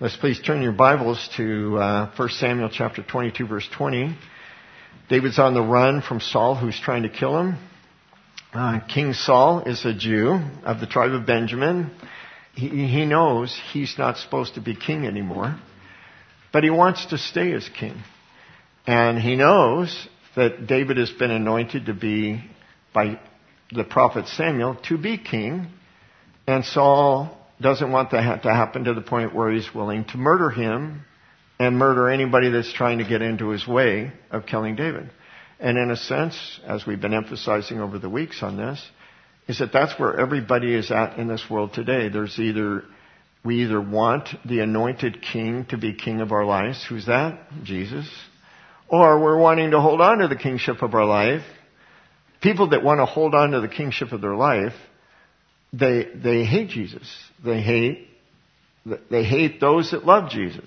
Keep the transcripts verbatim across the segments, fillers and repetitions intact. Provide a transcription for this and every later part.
Let's please turn your Bibles to uh, First Samuel chapter twenty-two, verse twenty. David's on the run from Saul, who's trying to kill him. Uh, King Saul is a Jew of the tribe of Benjamin. He, he knows he's not supposed to be king anymore, but he wants to stay as king. And he knows that David has been anointed to be, by the prophet Samuel, to be king. And Saul doesn't want that to happen to the point where he's willing to murder him and murder anybody that's trying to get into his way of killing David. And in a sense, as we've been emphasizing over the weeks on this, is that that's where everybody is at in this world today. There's either, we either want the anointed king to be king of our lives. Who's that? Jesus. Or we're wanting to hold on to the kingship of our life. People that want to hold on to the kingship of their life, They they hate Jesus. They hate they hate those that love Jesus.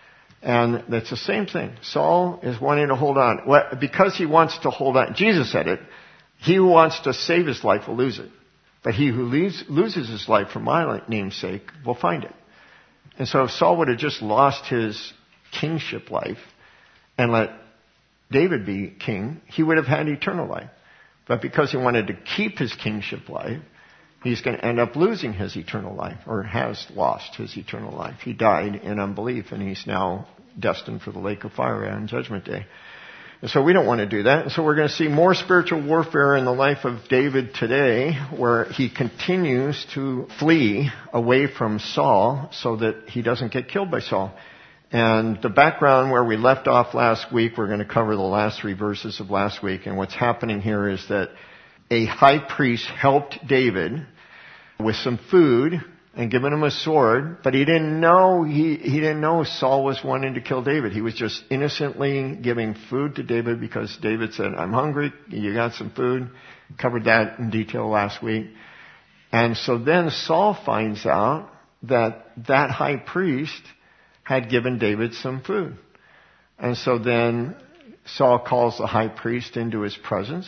And that's the same thing. Saul is wanting to hold on. Well, because he wants to hold on. Jesus said it. He who wants to save his life will lose it. But he who leaves, loses his life for my name's sake will find it. And so if Saul would have just lost his kingship life and let David be king, he would have had eternal life. But because he wanted to keep his kingship life, he's going to end up losing his eternal life, or has lost his eternal life. He died in unbelief, and he's now destined for the lake of fire on Judgment Day. And so we don't want to do that. And so we're going to see more spiritual warfare in the life of David today, where he continues to flee away from Saul so that he doesn't get killed by Saul. And the background where we left off last week, we're going to cover the last three verses of last week. And what's happening here is that a high priest helped David with some food and given him a sword, but he didn't know he, he didn't know Saul was wanting to kill David. He was just innocently giving food to David because David said, "I'm hungry, you got some food." Covered that in detail last week. And so then Saul finds out that that high priest had given David some food. And so then Saul calls the high priest into his presence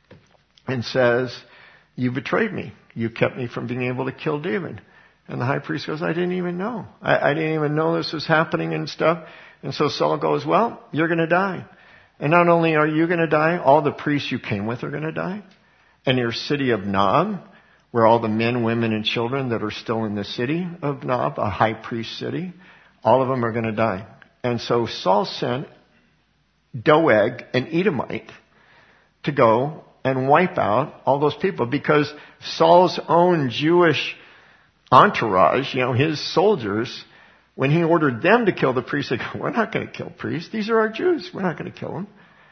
and says, "You betrayed me. You kept me from being able to kill David." And the high priest goes, "I didn't even know. I, I didn't even know this was happening and stuff." And so Saul goes, "Well, you're going to die. And not only are you going to die, all the priests you came with are going to die. And your city of Nob, where all the men, women, and children that are still in the city of Nob, a high priest city, all of them are going to die." And so Saul sent Doeg, an Edomite, to go and wipe out all those people, because Saul's own Jewish entourage, you know, his soldiers, when he ordered them to kill the priests, they go, "We're not going to kill priests. These are our Jews. We're not going to kill them."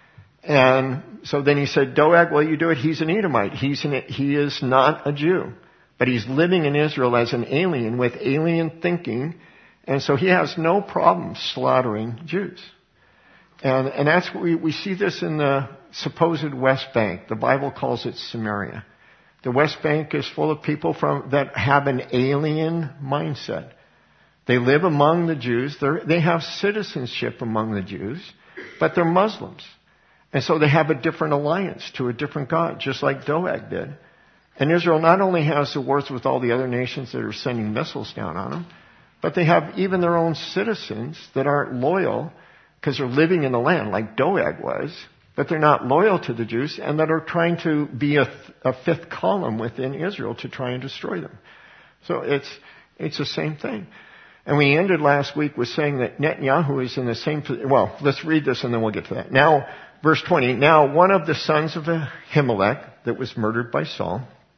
And so then he said, "Doeg, well, you do it. He's an Edomite. He's an, he is not a Jew, but he's living in Israel as an alien with alien thinking, and so he has no problem slaughtering Jews." And, and that's what we, we see this in the supposed West Bank. The Bible calls it Samaria. The West Bank is full of people from that have an alien mindset. They live among the Jews. They're, they have citizenship among the Jews, but they're Muslims. And so they have a different alliance to a different God, just like Doeg did. And Israel not only has the wars with all the other nations that are sending missiles down on them, but they have even their own citizens that aren't loyal because they're living in the land, like Doeg was, but they're not loyal to the Jews, and that are trying to be a, a fifth column within Israel to try and destroy them. So it's it's the same thing. And we ended last week with saying that Netanyahu is in the same position. Well, let's read this and then we'll get to that. Now, verse twenty, "Now one of the sons of Ahimelech that was murdered by Saul,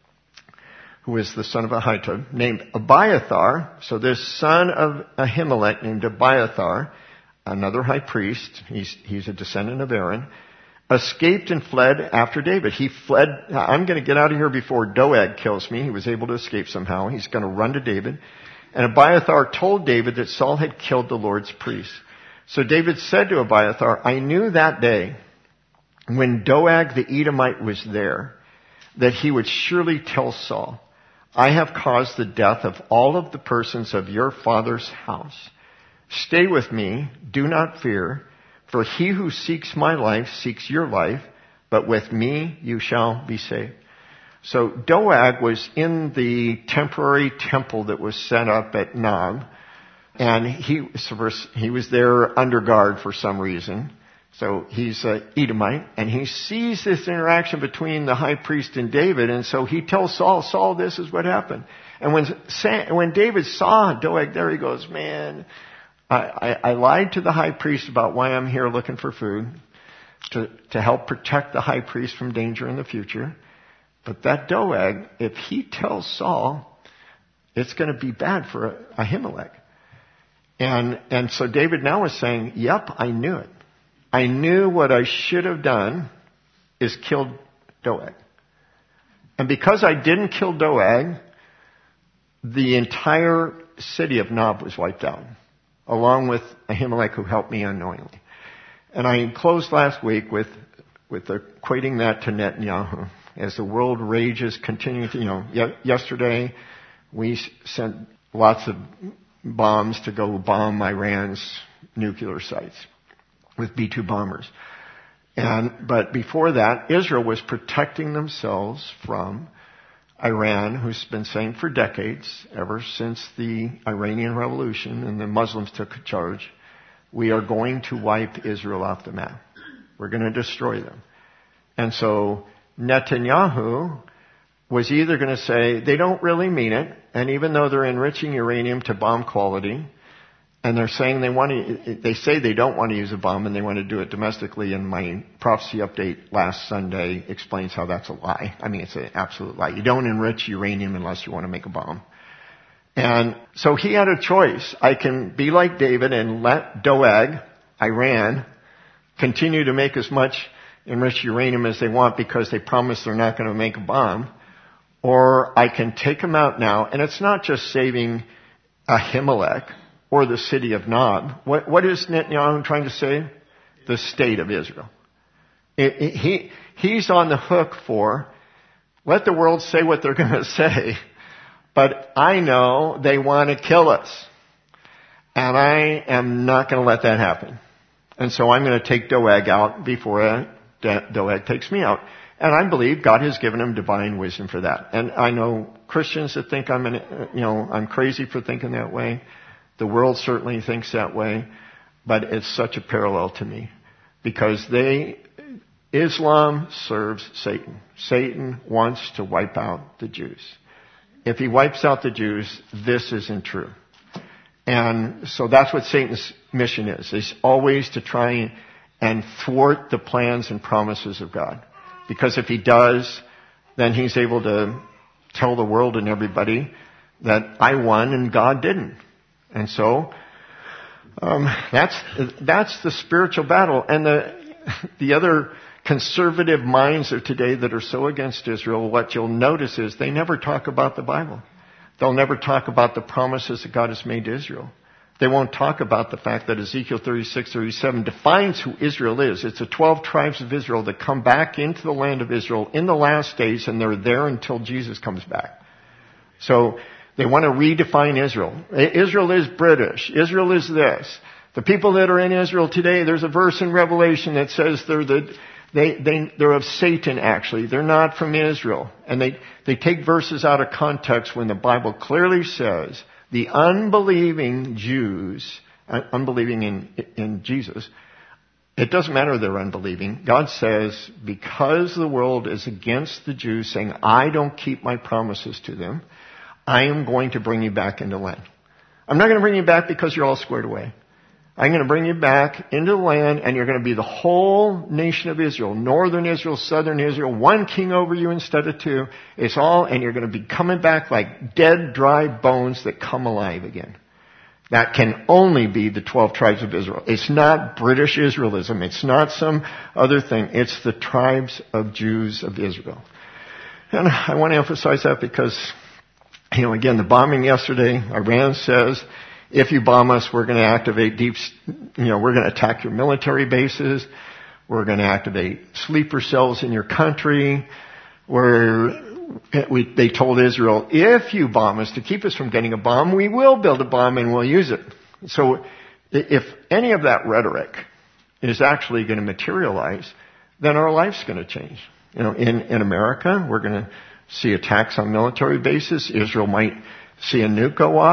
who was the son of Ahitub, named Abiathar," so this son of Ahimelech named Abiathar, another high priest, he's, he's a descendant of Aaron, escaped and fled after David. He fled, "I'm going to get out of here before Doeg kills me." He was able to escape somehow. He's going to run to David. And Abiathar told David that Saul had killed the Lord's priest. So David said to Abiathar, "I knew that day when Doeg the Edomite was there that he would surely tell Saul, 'I have caused the death of all of the persons of your father's house. Stay with me, do not fear, for he who seeks my life seeks your life, but with me you shall be saved.'" So Doeg was in the temporary temple that was set up at Nob And he, he was there under guard for some reason. So he's an Edomite, and he sees this interaction between the high priest and David, and so he tells Saul, Saul, this is what happened. And when when David saw Doeg there, he goes, man, I, I, I lied to the high priest about why I'm here looking for food, to, to help protect the high priest from danger in the future. But that Doeg, if he tells Saul, it's going to be bad for Ahimelech. And, and so David now is saying, yep, I knew it. I knew what I should have done is killed Doeg. And because I didn't kill Doeg, the entire city of Nob was wiped out, along with Ahimelech, who helped me unknowingly. And I closed last week with, with equating that to Netanyahu. As the world rages, continuing to, you know, y- yesterday we sent lots of bombs to go bomb Iran's nuclear sites with B two bombers. And, but before that, Israel was protecting themselves from Iran, who's been saying for decades, ever since the Iranian Revolution and the Muslims took charge, we are going to wipe Israel off the map. We're going to destroy them. And so Netanyahu was either going to say, they don't really mean it, and even though they're enriching uranium to bomb quality, and they're saying they want to, they say they don't want to use a bomb and they want to do it domestically, and my prophecy update last Sunday explains how that's a lie. I mean, it's an absolute lie. You don't enrich uranium unless you want to make a bomb. And so he had a choice. I can be like David and let Doeg, Iran, continue to make as much enriched uranium as they want because they promise they're not going to make a bomb, or I can take them out now, and it's not just saving Ahimelech or the city of Nob. What, what is Netanyahu trying to say? The state of Israel. It, it, he, he's on the hook for, let the world say what they're going to say, but I know they want to kill us. And I am not going to let that happen. And so I'm going to take Doeg out before I, Doeg takes me out. And I believe God has given him divine wisdom for that. And I know Christians that think I'm, an, you know, I'm crazy for thinking that way. The world certainly thinks that way, but it's such a parallel to me because they, Islam serves Satan. Satan wants to wipe out the Jews. If he wipes out the Jews, this isn't true. And so that's what Satan's mission is, is always to try and thwart the plans and promises of God. Because if he does, then he's able to tell the world and everybody that I won and God didn't. And so, um, that's, that's the spiritual battle. And the, the other conservative minds of today that are so against Israel, what you'll notice is they never talk about the Bible. They'll never talk about the promises that God has made to Israel. They won't talk about the fact that Ezekiel thirty-six, thirty-seven defines who Israel is. It's the twelve tribes of Israel that come back into the land of Israel in the last days, and they're there until Jesus comes back. So, they want to redefine Israel. Israel is British. Israel is this. The people that are in Israel today, there's a verse in Revelation that says they're the, they, they, they're of Satan actually. They're not from Israel. And they, they take verses out of context when the Bible clearly says the unbelieving Jews, unbelieving in, in Jesus, it doesn't matter they're unbelieving. God says, because the world is against the Jews, saying, I don't keep my promises to them, I am going to bring you back into land. I'm not going to bring you back because you're all squared away. I'm going to bring you back into the land, and you're going to be the whole nation of Israel, northern Israel, southern Israel, one king over you instead of two. It's all, and you're going to be coming back like dead, dry bones that come alive again. That can only be the twelve tribes of Israel. It's not British Israelism. It's not some other thing. It's the tribes of Jews of Israel. And I want to emphasize that because, you know, again, the bombing yesterday, Iran says, if you bomb us, we're going to activate deep, you know, we're going to attack your military bases. We're going to activate sleeper cells in your country. Where we, they told Israel, if you bomb us to keep us from getting a bomb, we will build a bomb and we'll use it. So if any of that rhetoric is actually going to materialize, then our life's going to change. You know, in, in America, we're going to see attacks on military bases. Israel might see a nuke go off.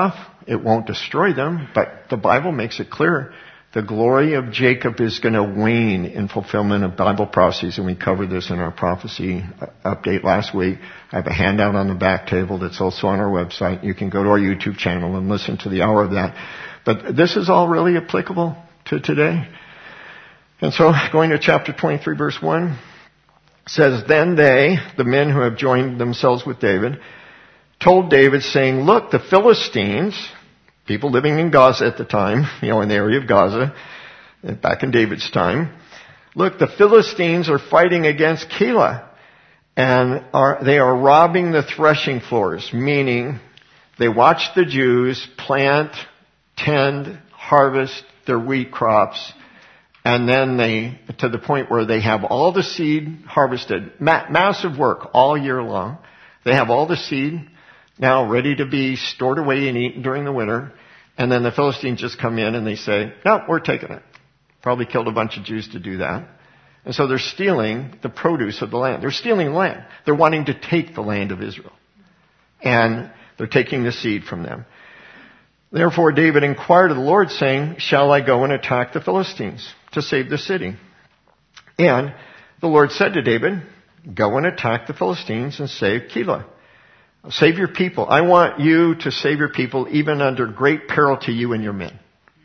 It won't destroy them, but the Bible makes it clear the glory of Jacob is going to wane in fulfillment of Bible prophecies, and we covered this in our prophecy update last week. I have a handout on the back table that's also on our website. You can go to our YouTube channel and listen to the hour of that. But this is all really applicable to today. And so going to chapter twenty-three, verse one, says, Then they, the men who have joined themselves with David, told David, saying, Look, the Philistines, people living in Gaza at the time, you know, in the area of Gaza, back in David's time, look, the Philistines are fighting against Keilah, and are, they are robbing the threshing floors, meaning they watch the Jews plant, tend, harvest their wheat crops, and then they, to the point where they have all the seed harvested, ma- massive work all year long. They have all the seed now ready to be stored away and eaten during the winter. And then the Philistines just come in and they say, no, we're taking it. Probably killed a bunch of Jews to do that. And so they're stealing the produce of the land. They're stealing land. They're wanting to take the land of Israel. And they're taking the seed from them. Therefore David inquired of the Lord, saying, Shall I go and attack the Philistines to save the city? And the Lord said to David, Go and attack the Philistines and save Keilah. Save your people. I want you to save your people even under great peril to you and your men.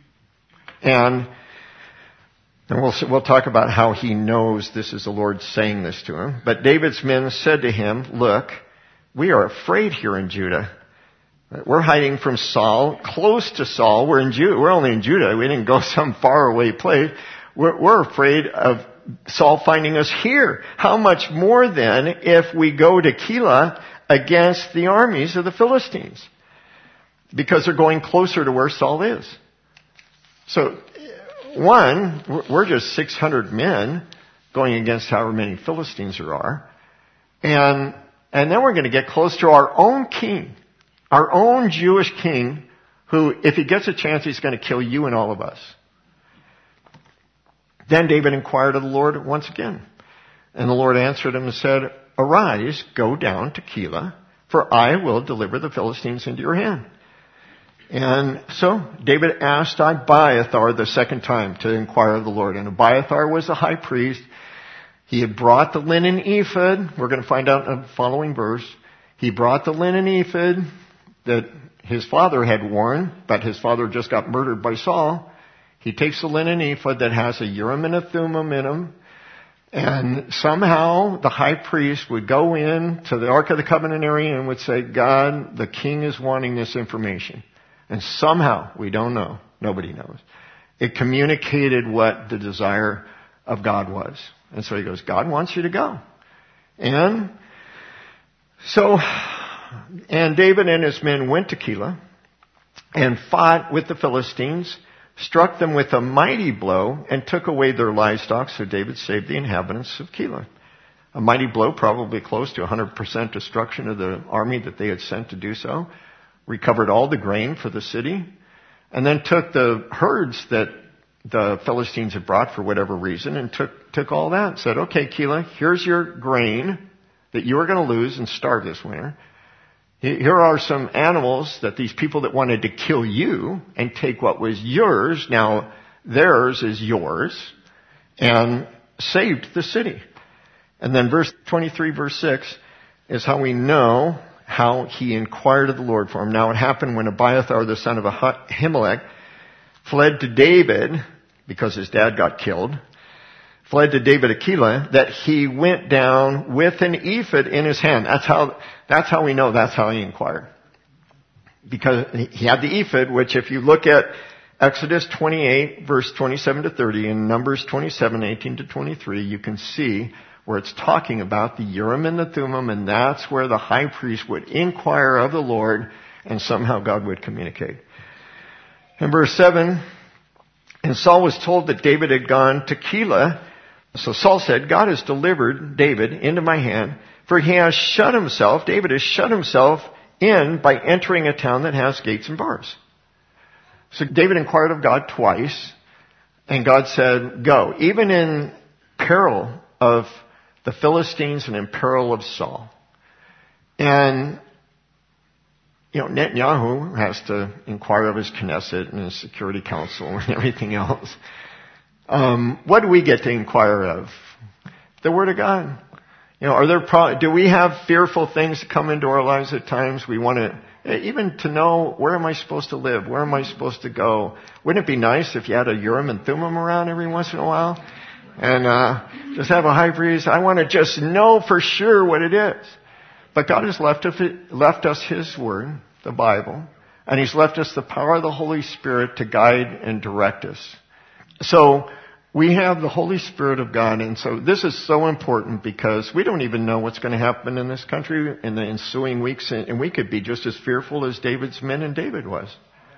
And, and we'll, we'll talk about how he knows this is the Lord saying this to him. But David's men said to him, Look, we are afraid here in Judah. We're hiding from Saul, close to Saul. We're in Judah. We're only in Judah. We didn't go some faraway place. We're, we're afraid of Saul finding us here. How much more then if we go to Keilah against the armies of the Philistines? Because they're going closer to where Saul is. So, one, we're just six hundred men going against however many Philistines there are. And, and then we're going to get close to our own king. Our own Jewish king, who, if he gets a chance, he's going to kill you and all of us. Then David inquired of the Lord once again. And the Lord answered him and said, Arise, go down to Keilah, for I will deliver the Philistines into your hand. And so David asked Abiathar the second time to inquire of the Lord. And Abiathar was the high priest. He had brought the linen ephod. We're going to find out in the following verse. He brought the linen ephod that his father had worn, but his father just got murdered by Saul. He takes the linen ephod that has a Urim and a Thummim in them, and somehow the high priest would go in to the Ark of the Covenant area and would say, God, the king is wanting this information. And somehow, we don't know, nobody knows, it communicated what the desire of God was. And so he goes, God wants you to go. And so, and David and his men went to Keilah and fought with the Philistines, struck them with a mighty blow, and took away their livestock, so David saved the inhabitants of Keilah. A mighty blow, probably close to one hundred percent destruction of the army that they had sent to do so. Recovered all the grain for the city, and then took the herds that the Philistines had brought for whatever reason, and took, took all that and said, okay, Keilah, here's your grain that you are going to lose and starve this winter. Here are some animals that these people that wanted to kill you and take what was yours, now theirs is yours, and saved the city. And then verse twenty-three, verse six, is how we know how he inquired of the Lord for him. Now it happened when Abiathar, the son of Ahimelech, fled to David, because his dad got killed, fled to David at Keilah, that he went down with an ephod in his hand. That's how, that's how we know that's how he inquired. Because he had the ephod, which if you look at Exodus twenty-eight, verse twenty-seven to thirty, and Numbers twenty-seven, eighteen to twenty-three, you can see where it's talking about the Urim and the Thummim, and that's where the high priest would inquire of the Lord, and somehow God would communicate. In verse seven, and Saul was told that David had gone to Keilah. So Saul said, God has delivered David into my hand, for he has shut himself, David has shut himself in by entering a town that has gates and bars. So David inquired of God twice, and God said, go, even in peril of the Philistines and in peril of Saul. And you know, Netanyahu has to inquire of his Knesset and his Security Council and everything else. Um, what do we get to inquire of? The Word of God. You know, are there pro- do we have fearful things come into our lives at times? We want to, even to know, where am I supposed to live? Where am I supposed to go? Wouldn't it be nice if you had a Urim and Thummim around every once in a while? And, uh, just have a high priest? I want to just know for sure what it is. But God has left us, left us His Word, the Bible, and He's left us the power of the Holy Spirit to guide and direct us. So, we have the Holy Spirit of God, and so this is so important because we don't even know what's going to happen in this country in the ensuing weeks, and we could be just as fearful as David's men and David was.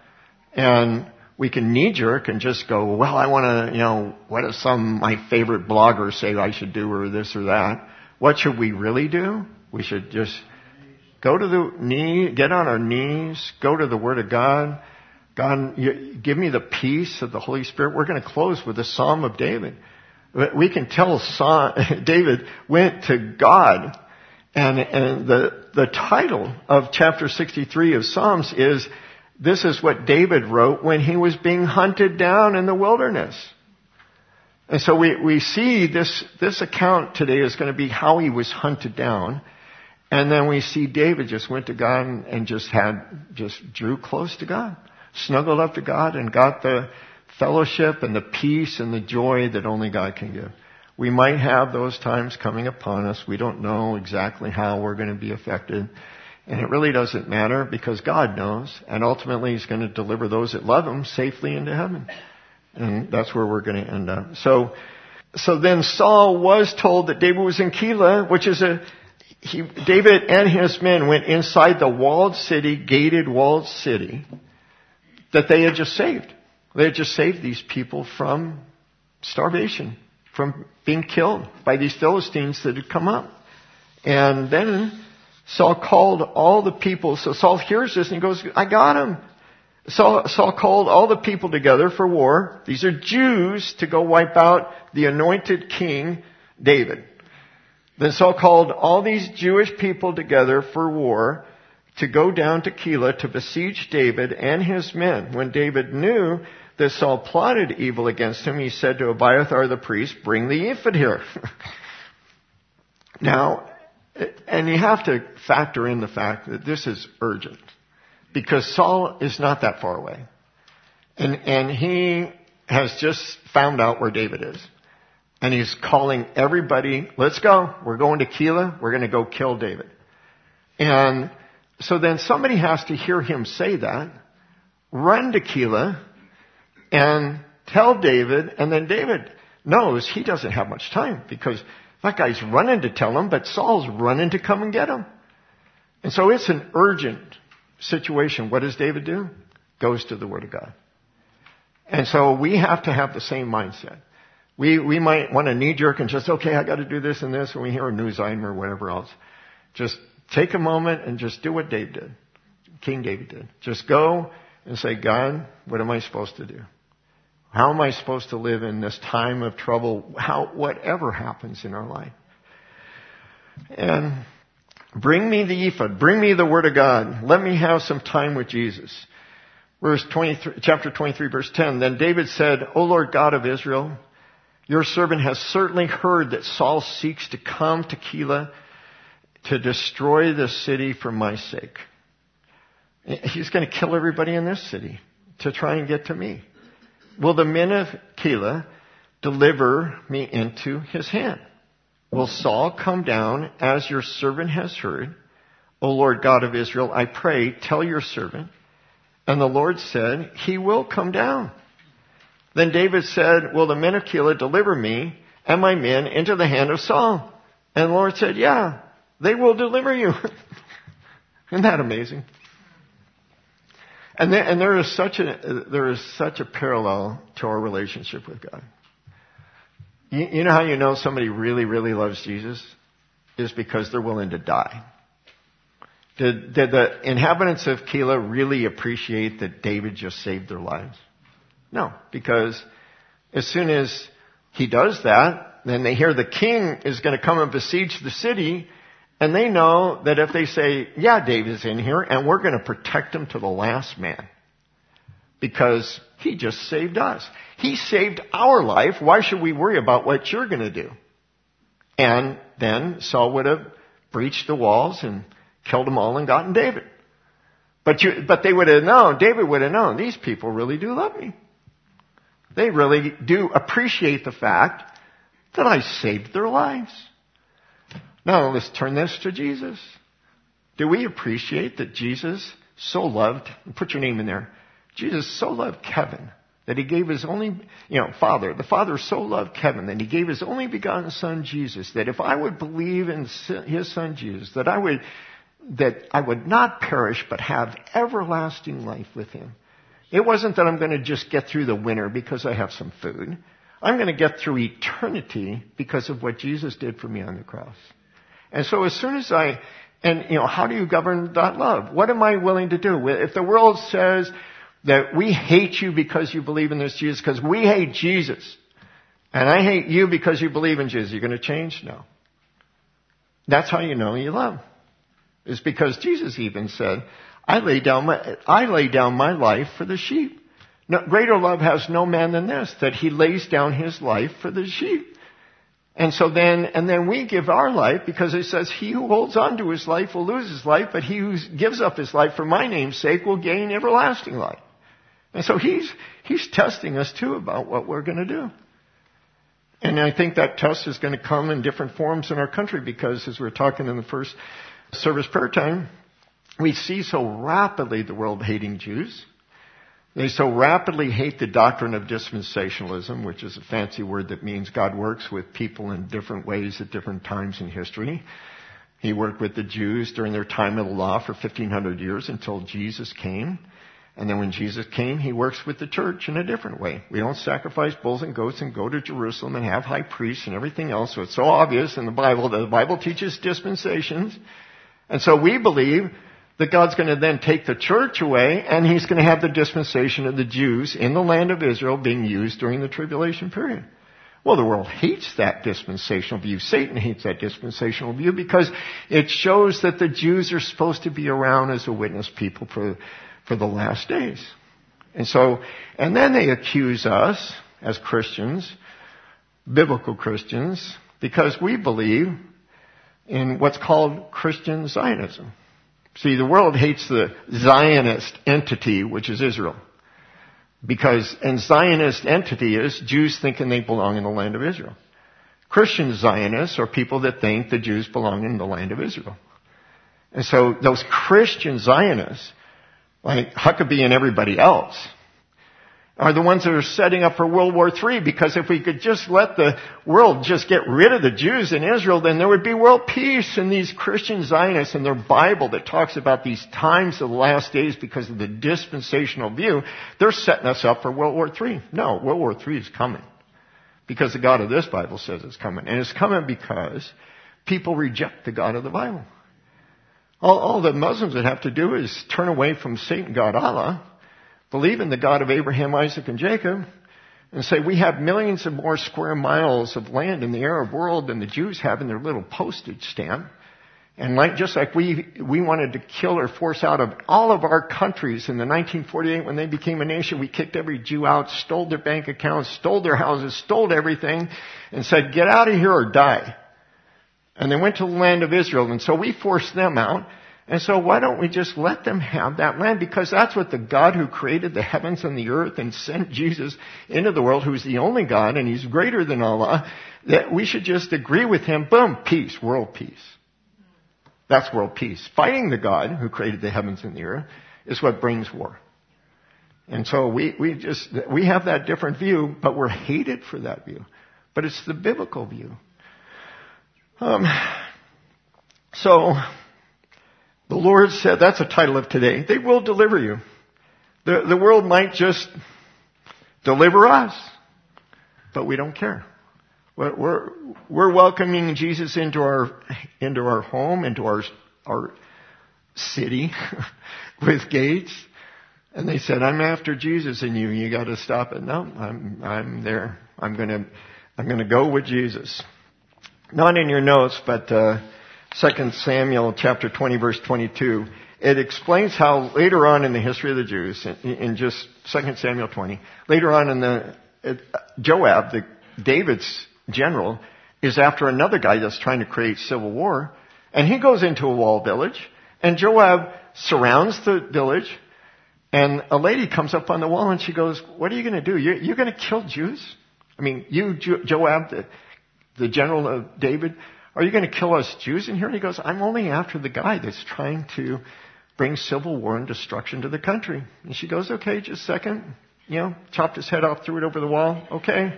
And we can knee-jerk and just go, well, I want to, you know, what does some, my favorite bloggers say I should do or this or that? What should we really do? We should just go to the knee, get on our knees, go to the Word of God. God, you, give me the peace of the Holy Spirit. We're going to close with the Psalm of David. We can tell Psalm, David went to God. And, and the, the title of chapter sixty-three of Psalms is, this is what David wrote when he was being hunted down in the wilderness. And so we, we see this, this account today is going to be how he was hunted down. And then we see David just went to God and, and just had, just drew close to God. Snuggled up to God and got the fellowship and the peace and the joy that only God can give. We might have those times coming upon us. We don't know exactly how we're going to be affected. And it really doesn't matter because God knows. And ultimately He's going to deliver those that love Him safely into heaven. And that's where we're going to end up. So, so then Saul was told that David was in Keilah, which is a, he, David and his men went inside the walled city, gated walled city, that they had just saved. They had just saved these people from starvation, from being killed by these Philistines that had come up. And then Saul called all the people. So Saul hears this and he goes, I got him. Saul, Saul called all the people together for war. These are Jews to go wipe out the anointed king, David. Then Saul called all these Jewish people together for war, to go down to Keilah to besiege David and his men. When David knew that Saul plotted evil against him, he said to Abiathar the priest, bring the ephod here. Now, and you have to factor in the fact that this is urgent, because Saul is not that far away. And, and he has just found out where David is. And he's calling everybody, let's go. We're going to Keilah. We're going to go kill David. And so then somebody has to hear him say that, run to Keilah, and tell David, and then David knows he doesn't have much time because that guy's running to tell him, but Saul's running to come and get him. And so it's an urgent situation. What does David do? Goes to the Word of God. And so we have to have the same mindset. We, we might want to knee-jerk and just, okay, I got to do this and this when we hear a news item or whatever else. Just take a moment and just do what David did. King David did. Just go and say, God, what am I supposed to do? How am I supposed to live in this time of trouble? How, whatever happens in our life. And bring me the ephod. Bring me the Word of God. Let me have some time with Jesus. Verse twenty-three, chapter twenty-three, verse ten. Then David said, O Lord God of Israel, your servant has certainly heard that Saul seeks to come to Keilah to destroy the city for my sake. He's going to kill everybody in this city to try and get to me. Will the men of Keilah deliver me into his hand? Will Saul come down as your servant has heard? O Lord God of Israel, I pray, tell your servant. And the Lord said, he will come down. Then David said, will the men of Keilah deliver me and my men into the hand of Saul? And the Lord said, yeah, they will deliver you. Isn't that amazing? And there, and there is such a there is such a parallel to our relationship with God. You, you know how you know somebody really, really loves Jesus? Is because they're willing to die. Did, did the inhabitants of Keilah really appreciate that David just saved their lives? No, because as soon as he does that, then they hear the king is going to come and besiege the city, And they know that if they say, yeah, David's in here, and we're going to protect him to the last man. Because he just saved us. He saved our life. Why should we worry about what you're going to do? And then Saul would have breached the walls and killed them all and gotten David. But you, but they would have known, David would have known, these people really do love me. They really do appreciate the fact that I saved their lives. Now let's turn this to Jesus. Do we appreciate that Jesus so loved, put your name in there, Jesus so loved Kevin that he gave his only, you know, Father, the Father so loved Kevin that he gave his only begotten Son Jesus, that if I would believe in his Son Jesus, that I would, that I would not perish but have everlasting life with him. It wasn't that I'm going to just get through the winter because I have some food. I'm going to get through eternity because of what Jesus did for me on the cross. And so as soon as I, and you know, how do you govern that love? What am I willing to do? If the world says that we hate you because you believe in this Jesus, because we hate Jesus, and I hate you because you believe in Jesus, you're going to change? No. That's how you know you love. It's because Jesus even said, I lay down my, I lay down my life for the sheep. No, greater love has no man than this, that he lays down his life for the sheep. And so then, and then we give our life because it says, he who holds on to his life will lose his life, but he who gives up his life for my name's sake will gain everlasting life. And so he's, he's testing us too about what we're going to do. And I think that test is going to come in different forms in our country because as we were talking in the first service prayer time, we see so rapidly the world hating Jews. They so rapidly hate the doctrine of dispensationalism, which is a fancy word that means God works with people in different ways at different times in history. He worked with the Jews during their time of the law for fifteen hundred years until Jesus came. And then when Jesus came, he works with the church in a different way. We don't sacrifice bulls and goats and go to Jerusalem and have high priests and everything else. So it's so obvious in the Bible that the Bible teaches dispensations. And so we believe that God's going to then take the church away and he's going to have the dispensation of the Jews in the land of Israel being used during the tribulation period. Well, the world hates that dispensational view. Satan hates that dispensational view because it shows that the Jews are supposed to be around as a witness people for, for the last days. And so, and then they accuse us as Christians, biblical Christians, because we believe in what's called Christian Zionism. See, the world hates the Zionist entity, which is Israel. Because, and Zionist entity is Jews thinking they belong in the land of Israel. Christian Zionists are people that think the Jews belong in the land of Israel. And so those Christian Zionists, like Huckabee and everybody else, are the ones that are setting up for World War Three, because if we could just let the world just get rid of the Jews in Israel, then there would be world peace. And these Christian Zionists and their Bible that talks about these times of the last days because of the dispensational view, they're setting us up for World War Three. No, World War Three is coming. Because the God of this Bible says it's coming. And it's coming because people reject the God of the Bible. All, all the Muslims would have to do is turn away from Satan, God, Allah, believe in the God of Abraham, Isaac, and Jacob, and say we have millions of more square miles of land in the Arab world than the Jews have in their little postage stamp. And like, just like we, we wanted to kill or force out of all of our countries in the nineteen forty-eight when they became a nation, we kicked every Jew out, stole their bank accounts, stole their houses, stole everything, and said, get out of here or die. And they went to the land of Israel, and so we forced them out. And so why don't we just let them have that land? Because that's what the God who created the heavens and the earth and sent Jesus into the world, who's the only God, and he's greater than Allah, that we should just agree with him. Boom, peace, world peace. That's world peace. Fighting the God who created the heavens and the earth is what brings war. And so we, we just, we have that different view, but we're hated for that view. But it's the biblical view. Um, so, the Lord said, that's the title of today, they will deliver you. The, the world might just deliver us, but we don't care. We're, we're, we're welcoming Jesus into our, into our home, into our, our city with gates. And they said, I'm after Jesus in you. You got to stop it. No, I'm, I'm there. I'm going to, I'm going to go with Jesus. Not in your notes, but, uh, Second Samuel chapter twenty, verse twenty-two. It explains how later on in the history of the Jews, in, in just Second Samuel twenty, later on in the, it, Joab, the, David's general, is after another guy that's trying to create civil war. And he goes into a walled village, and Joab surrounds the village, and a lady comes up on the wall and she goes, "What are you going to do? You're, you're going to kill Jews? I mean, you, jo- Joab, the, the general of David, are you going to kill us Jews in here?" And he goes, "I'm only after the guy that's trying to bring civil war and destruction to the country." And she goes, "Okay, just a second. You know, chopped his head off, threw it over the wall. Okay."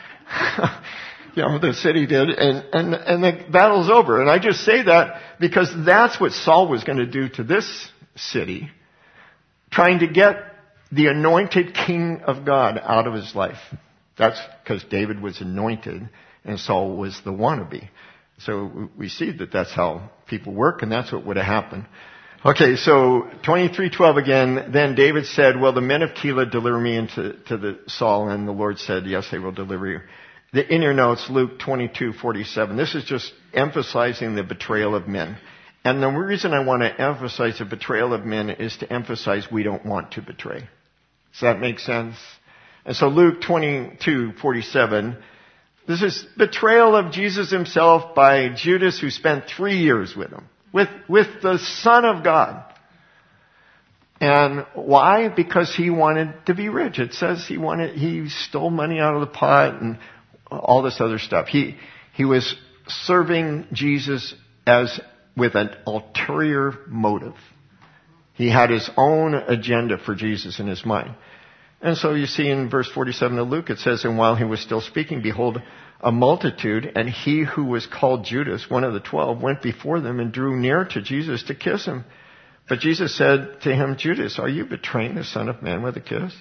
You know, the city did, and, and, and the battle's over. And I just say that because that's what Saul was going to do to this city, trying to get the anointed king of God out of his life. That's because David was anointed and Saul was the wannabe. So we see that that's how people work, and that's what would have happened. Okay, so twenty-three twelve again. Then David said, "Will the men of Keilah deliver me into to the Saul?" And the Lord said, "Yes, they will deliver you." The, in your notes, Luke twenty-two forty-seven. This is just emphasizing the betrayal of men. And the reason I want to emphasize the betrayal of men is to emphasize we don't want to betray. Does that make sense? And so Luke twenty-two forty-seven. This is betrayal of Jesus himself by Judas, who spent three years with him. With, with the Son of God. And why? Because he wanted to be rich. It says he wanted, he stole money out of the pot and all this other stuff. He, he was serving Jesus as, with an ulterior motive. He had his own agenda for Jesus in his mind. And so you see in verse forty-seven of Luke, it says, "And while he was still speaking, behold, a multitude, and he who was called Judas, one of the twelve, went before them and drew near to Jesus to kiss him. But Jesus said to him, 'Judas, are you betraying the Son of Man with a kiss?'"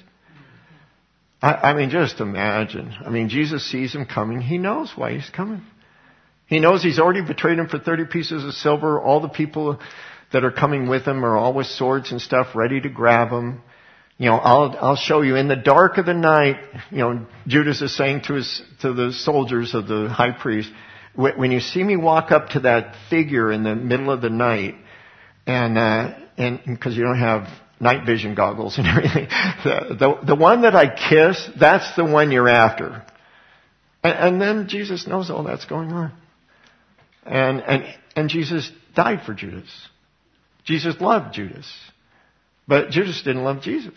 I, I mean, just imagine. I mean, Jesus sees him coming. He knows why he's coming. He knows he's already betrayed him for thirty pieces of silver. All the people that are coming with him are all with swords and stuff ready to grab him. You know, I'll, I'll show you in the dark of the night, you know, Judas is saying to his, to the soldiers of the high priest, "When you see me walk up to that figure in the middle of the night, and, uh, and, because you don't have night vision goggles and everything, the, the, the one that I kiss, that's the one you're after." And, and then Jesus knows all that's going on. And, and, and Jesus died for Judas. Jesus loved Judas. But Judas didn't love Jesus.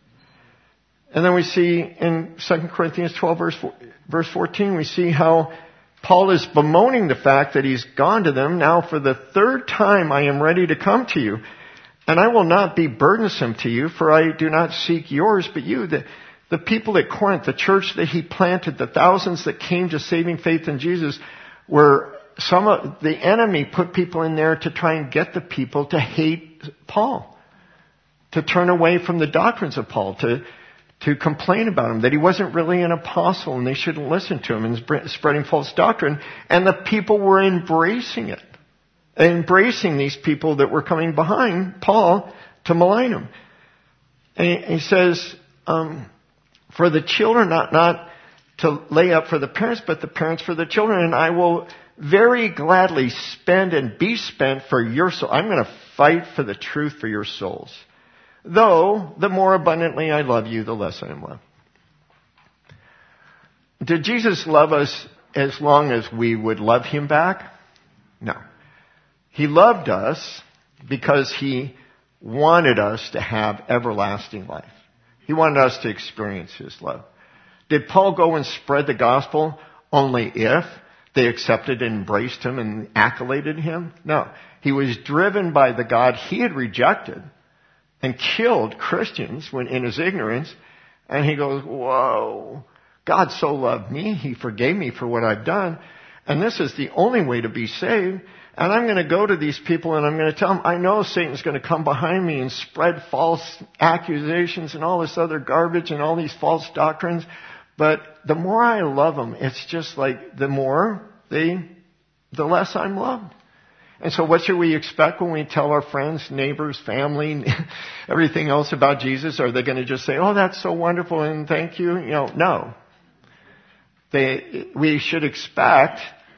And then we see in Second Corinthians twelve, verse fourteen, we see how Paul is bemoaning the fact that he's gone to them. "Now for the third time I am ready to come to you, and I will not be burdensome to you, for I do not seek yours, but you." The, the people at Corinth, the church that he planted, the thousands that came to saving faith in Jesus, were some of the enemy put people in there to try and get the people to hate Paul, to turn away from the doctrines of Paul, to, to complain about him, that he wasn't really an apostle and they shouldn't listen to him, and spreading false doctrine. And the people were embracing it, embracing these people that were coming behind Paul to malign him. And he says, um, "For the children, not, not to lay up for the parents, but the parents for the children. And I will very gladly spend and be spent for your soul." I'm going to fight for the truth for your souls. "Though the more abundantly I love you, the less I am loved." Did Jesus love us as long as we would love him back? No. He loved us because he wanted us to have everlasting life. He wanted us to experience his love. Did Paul go and spread the gospel only if they accepted and embraced him and accoladed him? No. He was driven by the God he had rejected and killed Christians when in his ignorance. And he goes, "Whoa, God so loved me, he forgave me for what I've done. And this is the only way to be saved. And I'm going to go to these people and I'm going to tell them, I know Satan's going to come behind me and spread false accusations and all this other garbage and all these false doctrines. But the more I love them, it's just like the more they, the less I'm loved." And so what should we expect when we tell our friends, neighbors, family, everything else about Jesus? Are they going to just say, "Oh, that's so wonderful and thank you"? You know, no. They, we should expect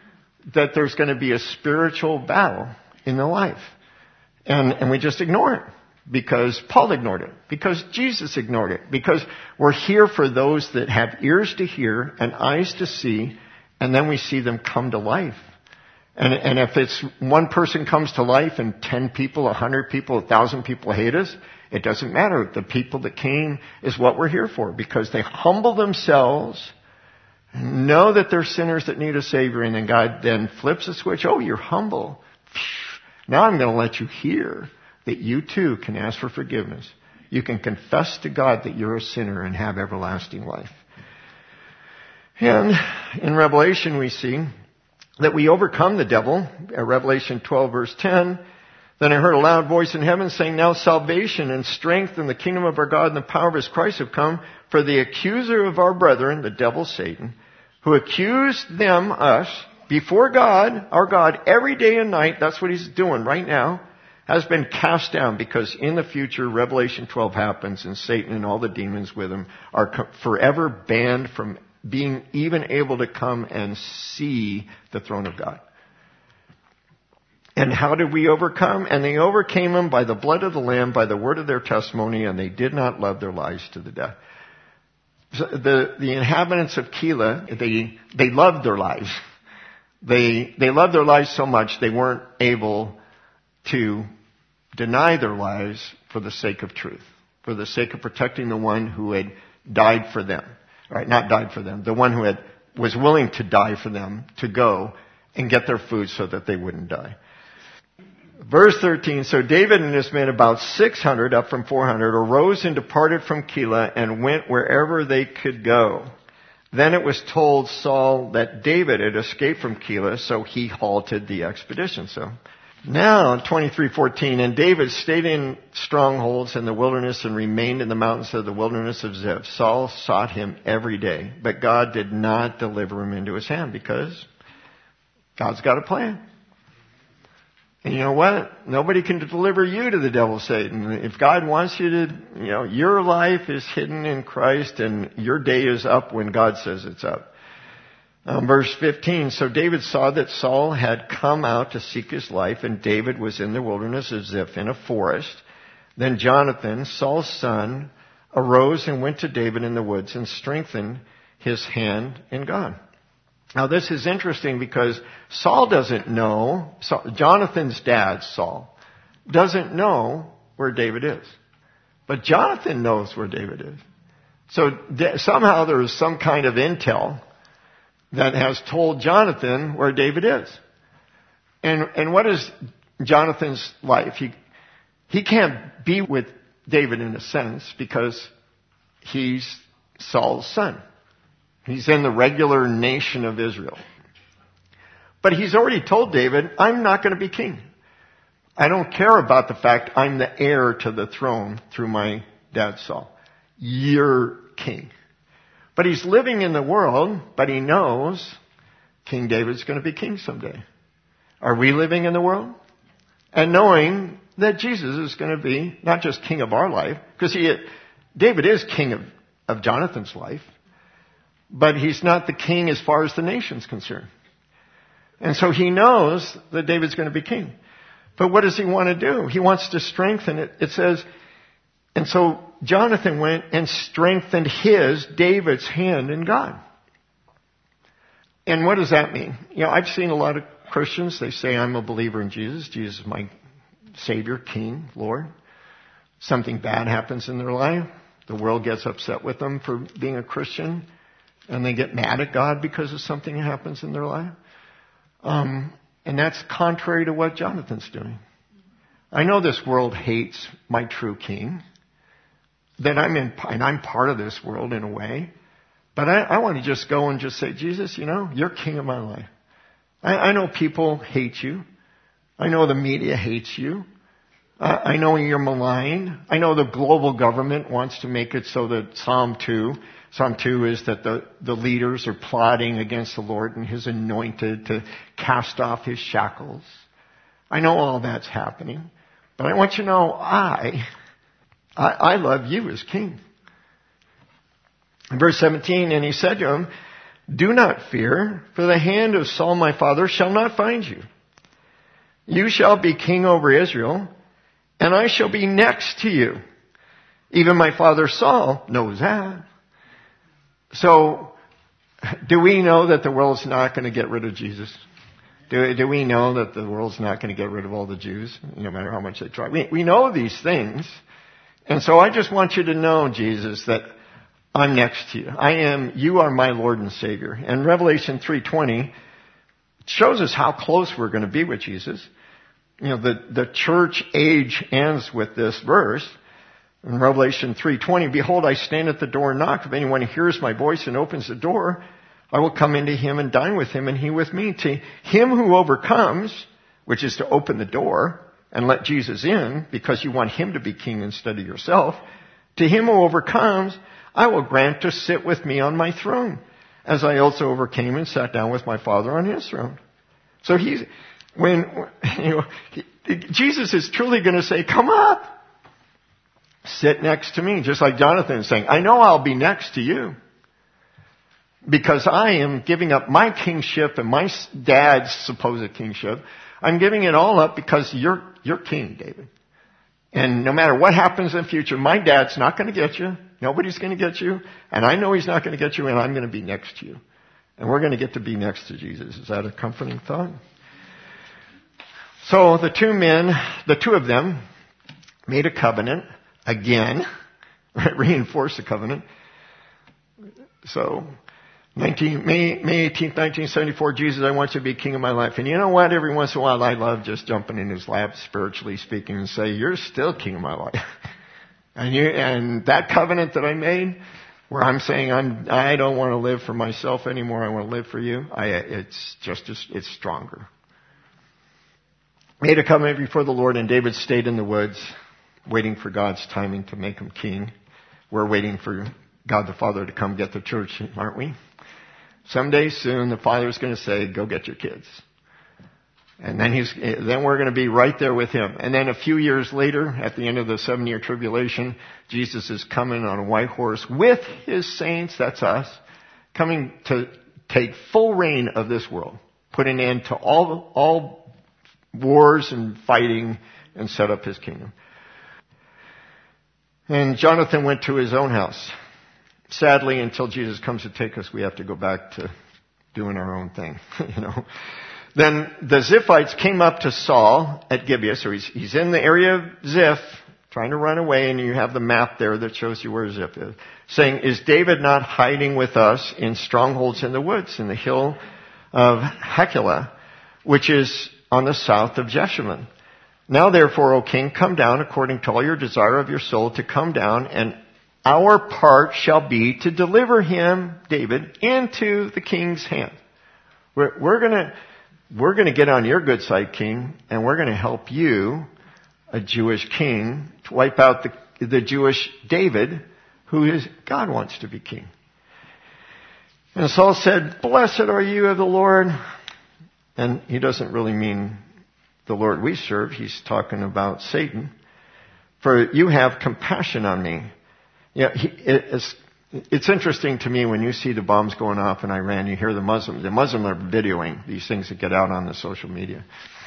that there's going to be a spiritual battle in the life. And, and we just ignore it because Paul ignored it, because Jesus ignored it, because we're here for those that have ears to hear and eyes to see, and then we see them come to life. And, and if it's one person comes to life and ten people, a hundred people, a thousand people hate us, it doesn't matter. The people that came is what we're here for, because they humble themselves, know that they're sinners that need a Savior, and then God then flips a switch. Oh, you're humble. Now I'm going to let you hear that you too can ask for forgiveness. You can confess to God that you're a sinner and have everlasting life. And in Revelation we see that we overcome the devil. Revelation twelve verse ten. Then I heard a loud voice in heaven saying, now salvation and strength and the kingdom of our God and the power of his Christ have come, for the accuser of our brethren, the devil Satan, who accused them, us, before God, our God, every day and night, that's what he's doing right now, has been cast down, because in the future Revelation twelve happens and Satan and all the demons with him are forever banned from being even able to come and see the throne of God. And how did we overcome? And they overcame him by the blood of the Lamb, by the word of their testimony, and they did not love their lives to the death. So the, the inhabitants of Keilah, they, they loved their lives. They, they loved their lives so much they weren't able to deny their lives for the sake of truth, for the sake of protecting the one who had died for them. Right, not died for them, the one who had, was willing to die for them, to go and get their food so that they wouldn't die. Verse thirteen, so David and his men, about six hundred, up from four hundred, arose and departed from Keilah and went wherever they could go. Then it was told Saul that David had escaped from Keilah, so he halted the expedition. So now, twenty-three fourteen, and David stayed in strongholds in the wilderness and remained in the mountains of the wilderness of Ziph. Saul sought him every day, but God did not deliver him into his hand, because God's got a plan. And you know what? Nobody can deliver you to the devil, Satan. If God wants you to, you know, your life is hidden in Christ and your day is up when God says it's up. Um, verse fifteen, so David saw that Saul had come out to seek his life, and David was in the wilderness of Ziph in a forest. Then Jonathan, Saul's son, arose and went to David in the woods and strengthened his hand in God. Now this is interesting because Saul doesn't know, Jonathan's dad, Saul, doesn't know where David is. But Jonathan knows where David is. So somehow there is some kind of intel that has told Jonathan where David is. And, and what is Jonathan's life? He, he can't be with David in a sense because he's Saul's son. He's in the regular nation of Israel. But he's already told David, I'm not going to be king. I don't care about the fact I'm the heir to the throne through my dad Saul. You're king. But he's living in the world, but he knows King David's going to be king someday. Are we living in the world? And knowing that Jesus is going to be not just king of our life, because he, David is king of, of Jonathan's life, but he's not the king as far as the nation's concerned. And so he knows that David's going to be king. But what does he want to do? He wants to strengthen it. It says, and so Jonathan went and strengthened his, David's hand in God. And what does that mean? You know, I've seen a lot of Christians, they say, I'm a believer in Jesus. Jesus is my Savior, King, Lord. Something bad happens in their life. The world gets upset with them for being a Christian. And they get mad at God because of something that happens in their life. Um, and that's contrary to what Jonathan's doing. I know this world hates my true king. That I'm in, and I'm part of this world in a way. But I, I want to just go and just say, Jesus, you know, you're king of my life. I, I know people hate you. I know the media hates you. I, I know you're maligned. I know the global government wants to make it so that Psalm two, Psalm two is that the, the leaders are plotting against the Lord and his anointed to cast off his shackles. I know all that's happening. But I want you to know, I, I, I love you as king. In verse seventeen, and he said to him, Do not fear, for the hand of Saul my father shall not find you. You shall be king over Israel, and I shall be next to you. Even my father Saul knows that. So, do we know that the world's not going to get rid of Jesus? Do, do we know that the world's not going to get rid of all the Jews, no matter how much they try? We, we know these things. And so I just want you to know, Jesus, that I'm next to you. I am, you are my Lord and Savior. And Revelation three twenty shows us how close we're going to be with Jesus. You know, the, the church age ends with this verse. In Revelation three twenty, behold, I stand at the door and knock. If anyone hears my voice and opens the door, I will come into him and dine with him and he with me. To him who overcomes, which is to open the door and let Jesus in because you want him to be king instead of yourself. To him who overcomes, I will grant to sit with me on my throne, as I also overcame and sat down with my Father on his throne. So he's, when, you know, he, Jesus is truly going to say, come up, sit next to me, just like Jonathan is saying, I know I'll be next to you because I am giving up my kingship and my dad's supposed kingship. I'm giving it all up because you're, you're king, David. And no matter what happens in the future, my dad's not going to get you. Nobody's going to get you. And I know he's not going to get you, and I'm going to be next to you. And we're going to get to be next to Jesus. Is that a comforting thought? So the two men, the two of them, made a covenant again, reinforced the covenant. So nineteen, May, May eighteenth, nineteen seventy-four, Jesus, I want you to be king of my life. And you know what? Every once in a while I love just jumping in his lap, spiritually speaking, and say, you're still king of my life. And you, and that covenant that I made, where I'm saying I'm, I don't want to live for myself anymore, I want to live for you, I, it's just, it's stronger. Made a covenant before the Lord, and David stayed in the woods, waiting for God's timing to make him king. We're waiting for God the Father to come get the church, aren't we? Someday soon, the Father's going to say, go get your kids. And then he's, then we're going to be right there with him. And then a few years later, at the end of the seven-year tribulation, Jesus is coming on a white horse with his saints, that's us, coming to take full reign of this world, put an end to all, all wars and fighting and set up his kingdom. And Jonathan went to his own house. Sadly, until Jesus comes to take us, we have to go back to doing our own thing, you know. Then the Ziphites came up to Saul at Gibeah, so he's, he's in the area of Ziph, trying to run away, and you have the map there that shows you where Ziph is, saying, is David not hiding with us in strongholds in the woods, in the hill of Hachilah, which is on the south of Jeshimon? Now therefore, O king, come down according to all your desire of your soul to come down, and our part shall be to deliver him, David, into the king's hand. We're, we're gonna, we're gonna get on your good side, king, and we're gonna help you, a Jewish king, to wipe out the, the Jewish David, who is, God wants to be king. And Saul said, blessed are you of the Lord. And he doesn't really mean the Lord we serve. He's talking about Satan. For you have compassion on me. Yeah, he, it's, it's interesting to me when you see the bombs going off in Iran, you hear the Muslims. The Muslims are videoing these things that get out on the social media.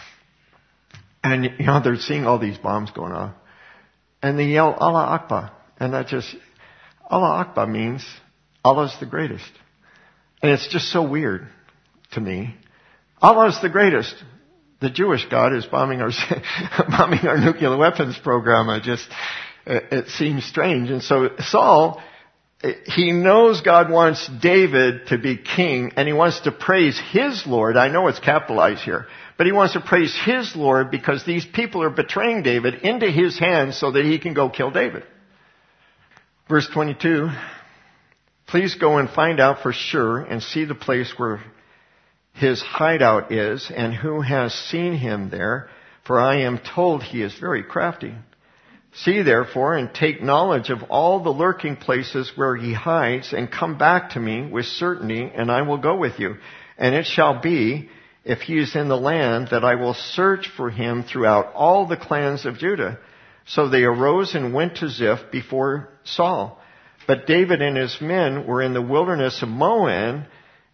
And, you know, they're seeing all these bombs going off. And they yell, Allah Akbar. And that just, Allah Akbar means Allah's the greatest. And it's just so weird to me. Allah's the greatest. The Jewish God is bombing our, bombing our nuclear weapons program. I just, it seems strange. And so Saul, he knows God wants David to be king, and he wants to praise his Lord. I know it's capitalized here, but he wants to praise his Lord because these people are betraying David into his hands so that he can go kill David. Verse twenty-two, please go and find out for sure and see the place where his hideout is and who has seen him there, for I am told he is very crafty. See therefore and take knowledge of all the lurking places where he hides, and come back to me with certainty, and I will go with you. And it shall be, if he is in the land, that I will search for him throughout all the clans of Judah. So they arose and went to Ziph before Saul. But David and his men were in the wilderness of Moab,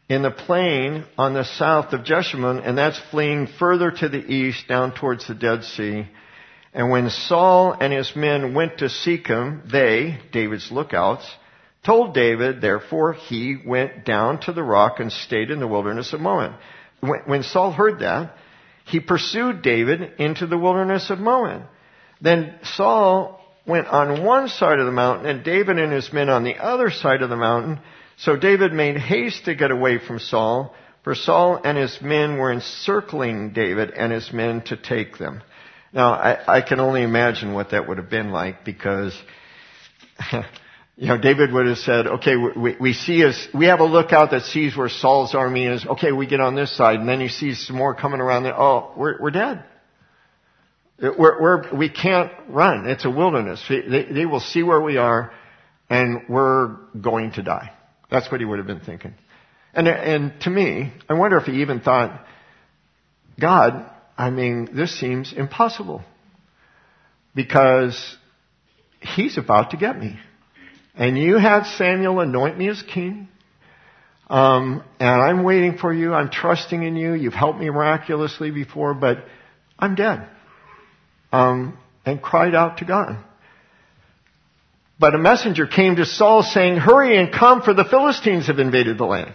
in the plain on the south of Jeshimon, and that's fleeing further to the east down towards the Dead Sea. And when Saul and his men went to seek him, they, David's lookouts, told David, therefore he went down to the rock and stayed in the wilderness of Moab. When, when Saul heard that, he pursued David into the wilderness of Moab. Then Saul went on one side of the mountain and David and his men on the other side of the mountain. So David made haste to get away from Saul, for Saul and his men were encircling David and his men to take them. Now, I, I can only imagine what that would have been like, because, you know, David would have said, okay, we, we see us, we have a lookout that sees where Saul's army is. Okay, we get on this side, and then he sees some more coming around there. Oh, we're, we're dead. We're, we're, we can't run. It's a wilderness. They, they will see where we are, and we're going to die. That's what he would have been thinking. And, and to me, I wonder if he even thought, God, I mean, this seems impossible, because he's about to get me. And you had Samuel anoint me as king. Um, and I'm waiting for you. I'm trusting in you. You've helped me miraculously before, but I'm dead. Um, and cried out to God. But a messenger came to Saul saying, hurry and come, for the Philistines have invaded the land.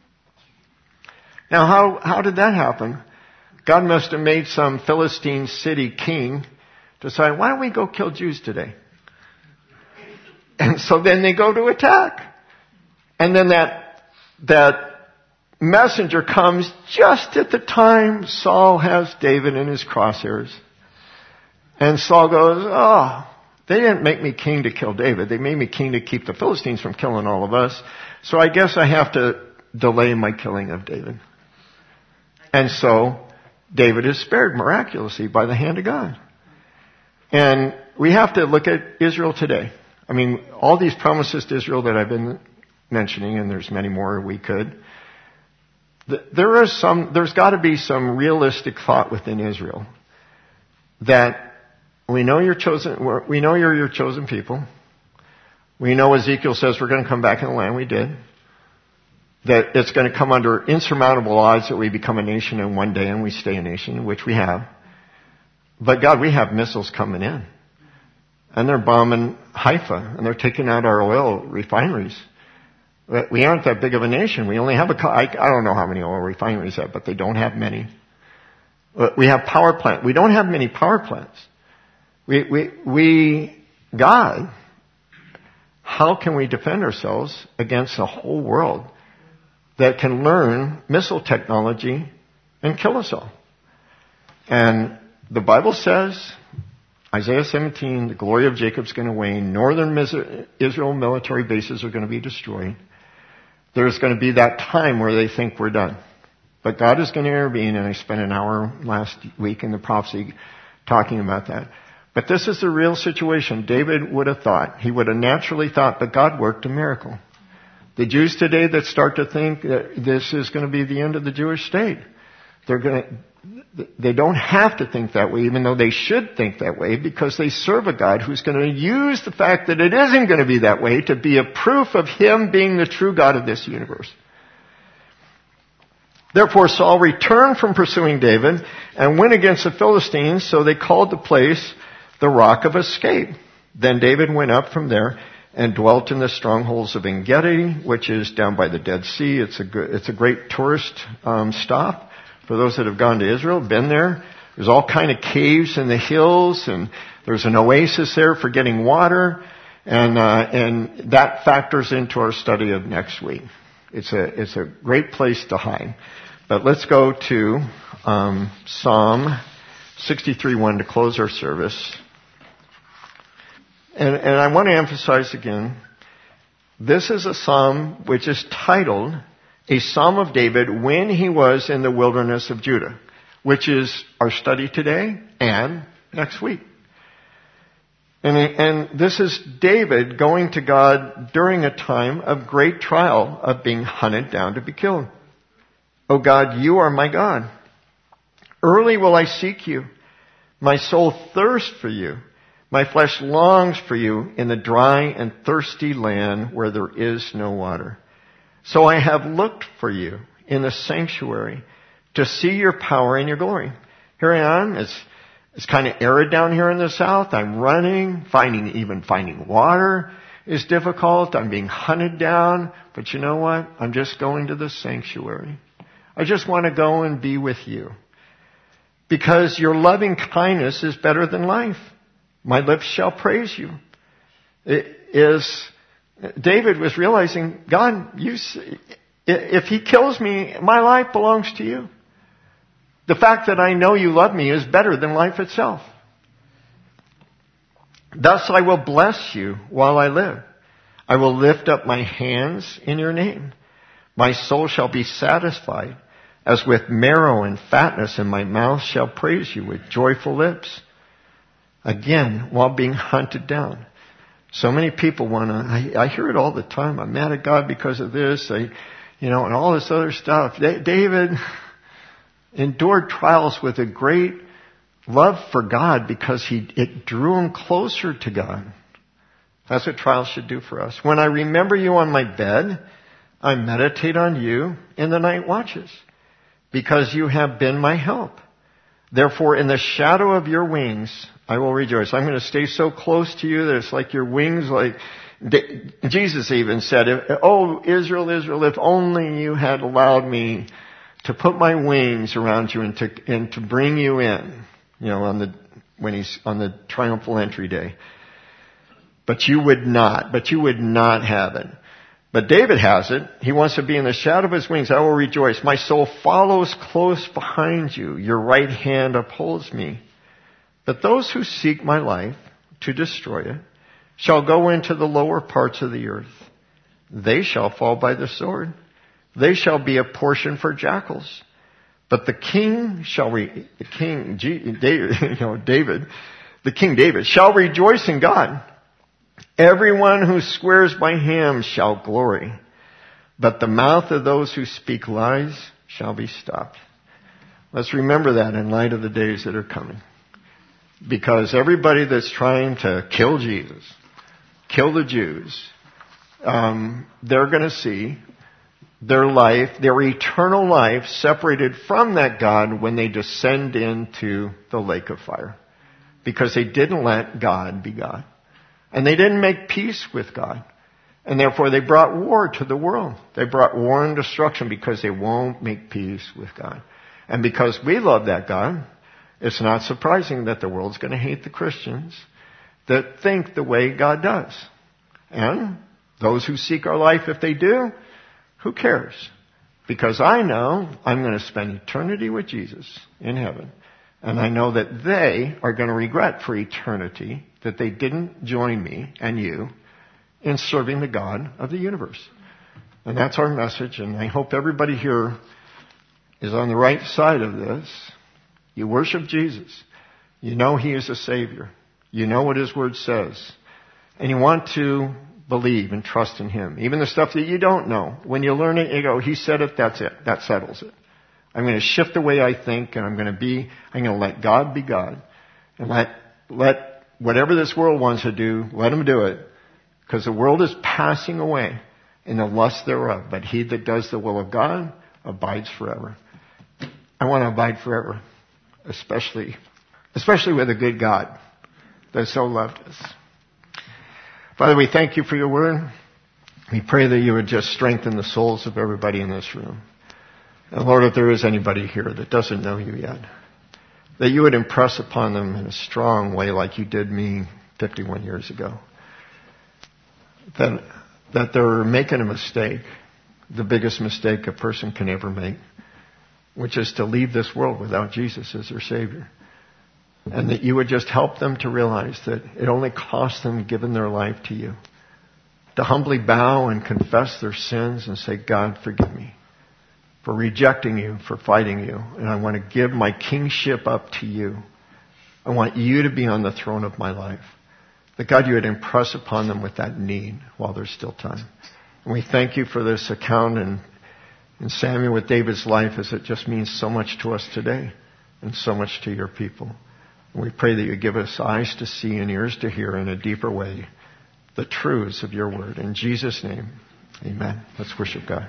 Now, how, how did that happen? God must have made some Philistine city king decide, why don't we go kill Jews today? And so then they go to attack. And then that, that messenger comes just at the time Saul has David in his crosshairs. And Saul goes, oh, they didn't make me king to kill David. They made me king to keep the Philistines from killing all of us. So I guess I have to delay my killing of David. And so David is spared miraculously by the hand of God. And we have to look at Israel today. I mean, all these promises to Israel that I've been mentioning, and there's many more we could. There is some, there's got to be some realistic thought within Israel that we know you're chosen, we know you're your chosen people. We know Ezekiel says we're going to come back in the land. We did. That it's going to come under insurmountable odds that we become a nation in one day and we stay a nation, which we have. But God, we have missiles coming in. And they're bombing Haifa, and they're taking out our oil refineries. We aren't that big of a nation. We only have a, I, I don't know how many oil refineries have, but they don't have many. We have power plants. We don't have many power plants. We, we, we, God, how can we defend ourselves against a whole world that can learn missile technology and kill us all? And the Bible says, Isaiah seventeen, the glory of Jacob's going to wane. Northern Israel military bases are going to be destroyed. There's going to be that time where they think we're done. But God is going to intervene, and I spent an hour last week in the prophecy talking about that. But this is the real situation. David would have thought, he would have naturally thought, but God worked a miracle. The Jews today that start to think that this is going to be the end of the Jewish state, they're going to, they don't have to think that way, even though they should think that way, because they serve a God who's going to use the fact that it isn't going to be that way to be a proof of Him being the true God of this universe. Therefore Saul returned from pursuing David and went against the Philistines, so they called the place the Rock of Escape. Then David went up from there and dwelt in the strongholds of En-Gedi, which is down by the Dead Sea. It's a good, it's a great tourist um, stop for those that have gone to Israel, been there. There's all kind of caves in the hills, and there's an oasis there for getting water, and uh, and that factors into our study of next week. It's a it's a great place to hide. But let's go to um, Psalm sixty-three one to close our service. And, and I want to emphasize again, this is a psalm which is titled A Psalm of David when he was in the wilderness of Judah, which is our study today and next week. And, and this is David going to God during a time of great trial of being hunted down to be killed. O God, you are my God. Early will I seek you. My soul thirsts for you. My flesh longs for you in the dry and thirsty land where there is no water. So I have looked for you in the sanctuary to see your power and your glory. Here I am. It's, it's kind of arid down here in the south. I'm running, finding, even finding water is difficult. I'm being hunted down. But you know what? I'm just going to the sanctuary. I just want to go and be with you. Because your loving kindness is better than life. My lips shall praise you. It is, David was realizing, God, you, if he kills me, my life belongs to you. The fact that I know you love me is better than life itself. Thus I will bless you while I live. I will lift up my hands in your name. My soul shall be satisfied as with marrow and fatness, and my mouth shall praise you with joyful lips. Again, while being hunted down. So many people want to, I, I hear it all the time. I'm mad at God because of this, I, you know, and all this other stuff. David endured trials with a great love for God because he, it drew him closer to God. That's what trials should do for us. When I remember you on my bed, I meditate on you in the night watches because you have been my help. Therefore, in the shadow of your wings, I will rejoice. I'm going to stay so close to you that it's like your wings, like Jesus even said, oh, Israel, Israel, if only you had allowed me to put my wings around you and to, and to bring you in, you know, on the, when he's on the triumphal entry day. But you would not, but you would not have it. But David has it. He wants to be in the shadow of his wings. I will rejoice. My soul follows close behind you. Your right hand upholds me. But those who seek my life to destroy it shall go into the lower parts of the earth. They shall fall by the sword. They shall be a portion for jackals. But the king shall re, the king, David, you know, David, the king David shall rejoice in God. Everyone who swears by him shall glory. But the mouth of those who speak lies shall be stopped. Let's remember that in light of the days that are coming. Because everybody that's trying to kill Jesus, kill the Jews, um, they're going to see their life, their eternal life separated from that God when they descend into the lake of fire. Because they didn't let God be God. And they didn't make peace with God. And therefore they brought war to the world. They brought war and destruction because they won't make peace with God. And because we love that God, it's not surprising that the world's going to hate the Christians that think the way God does. And those who seek our life, if they do, who cares? Because I know I'm going to spend eternity with Jesus in heaven. And I know that they are going to regret for eternity that they didn't join me and you in serving the God of the universe. And that's our message. And I hope everybody here is on the right side of this. You worship Jesus. You know He is a Savior. You know what His Word says. And you want to believe and trust in Him. Even the stuff that you don't know. When you learn it, you go, He said it, that's it. That settles it. I'm going to shift the way I think, and I'm going to be, I'm going to let God be God. And let, let whatever this world wants to do, let Him do it. Because the world is passing away in the lust thereof. But he that does the will of God abides forever. I want to abide forever. Especially, especially with a good God that so loved us. Father, we thank You for Your word. We pray that You would just strengthen the souls of everybody in this room. And Lord, if there is anybody here that doesn't know You yet, that You would impress upon them in a strong way like You did me fifty-one years ago. That, that they're making a mistake, the biggest mistake a person can ever make, which is to leave this world without Jesus as their Savior. And that You would just help them to realize that it only cost them giving their life to You. To humbly bow and confess their sins and say, God, forgive me for rejecting You, for fighting You. And I want to give my kingship up to You. I want You to be on the throne of my life. That God, You would impress upon them with that need while there's still time. And we thank You for this account in, in Samuel with David's life, as it just means so much to us today and so much to Your people. And we pray that You give us eyes to see and ears to hear in a deeper way the truths of Your word. In Jesus' name, Amen. Let's worship God.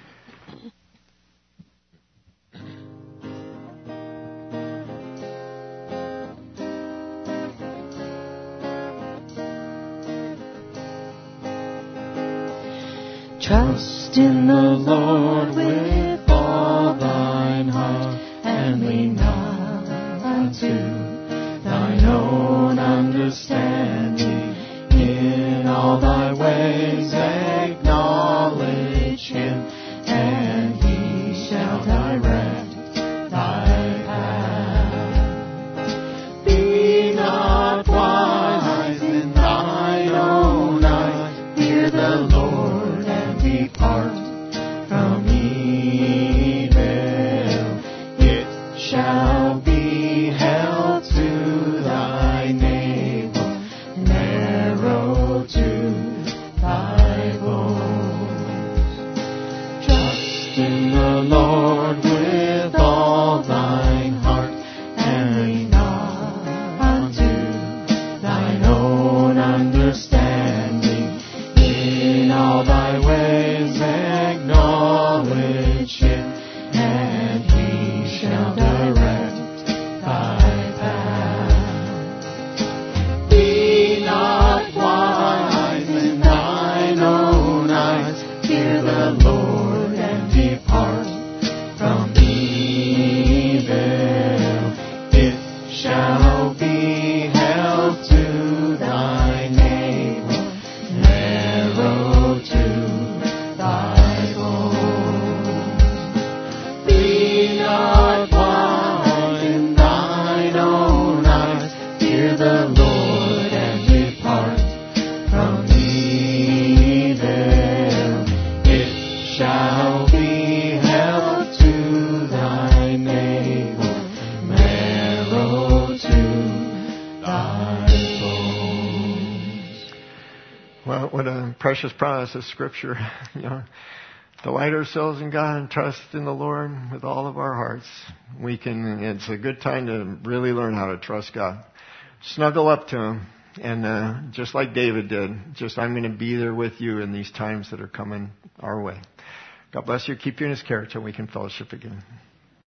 Trust in the Lord with all thine heart, and lean not unto thine own understanding. In all thy ways acknowledge him, and he shall direct thy path. Be not wise in thine own eyes, fear the Lord and depart from evil. It shall be held to thy navel, narrow to thy bones. Trust in the Lord with all thine heart, and lean not unto thine own understanding. In all thy ways acknowledge him, and he shall direct thy path. Be not wise in thine own eyes, fear the Lord and depart from evil. It shall be held to thy navel, narrow to thy bones. Be not wise in thine own eyes, fear the Lord and depart from evil. It shall be held to thy navel, marrow to thy bones. Well, what a precious promise of Scripture. You know, delight ourselves in God and trust in the Lord with all of our hearts. We can. It's a good time to really learn how to trust God. Snuggle up to Him, and uh, just like David did, just I'm going to be there with you in these times that are coming our way. God bless you. Keep you in His care till we can fellowship again.